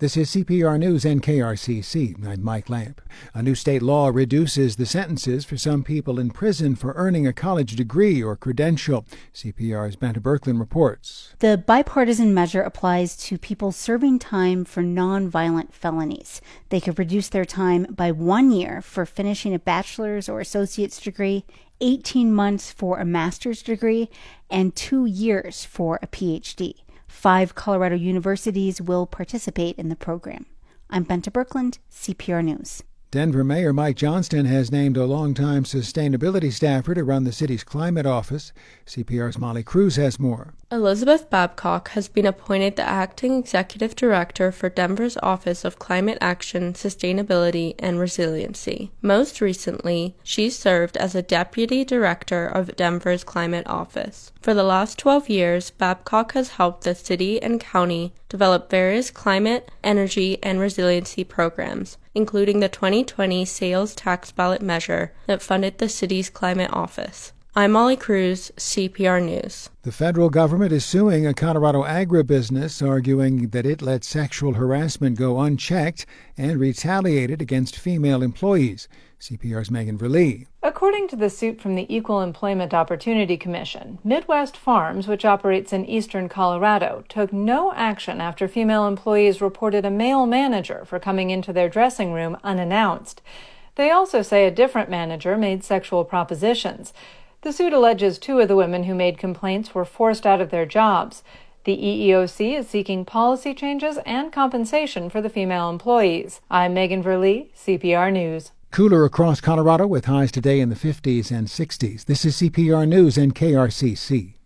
This is CPR News and KRCC. I'm Mike Lamp. A new state law reduces the sentences for some people in prison for earning a college degree or credential. CPR's Benta Berkland reports. The bipartisan measure applies to people serving time for nonviolent felonies. They could reduce their time by 1 year for finishing a bachelor's or associate's degree, 18 months for a master's degree, and 2 years for a PhD. 5 Colorado universities will participate in the program. I'm Benta Berkland, CPR News. Denver Mayor Mike Johnston has named a longtime sustainability staffer to run the city's climate office. CPR's Molly Cruz has more. Elizabeth Babcock has been appointed the acting executive director for Denver's Office of Climate Action, Sustainability, and Resiliency. Most recently, she served as a deputy director of Denver's climate office. For the last 12 years, Babcock has helped the city and county develop various climate, energy, and resiliency programs, including the 2020 sales tax ballot measure that funded the city's climate office. I'm Molly Cruz, CPR News. The federal government is suing a Colorado agribusiness, arguing that it let sexual harassment go unchecked and retaliated against female employees. CPR's Megan Verlee. According to the suit from the Equal Employment Opportunity Commission, Midwest Farms, which operates in eastern Colorado, took no action after female employees reported a male manager for coming into their dressing room unannounced. They also say a different manager made sexual propositions. The suit alleges 2 of the women who made complaints were forced out of their jobs. The EEOC is seeking policy changes and compensation for the female employees. I'm Megan Verlee, CPR News. Cooler across Colorado with highs today in the 50s and 60s. This is CPR News and KRCC.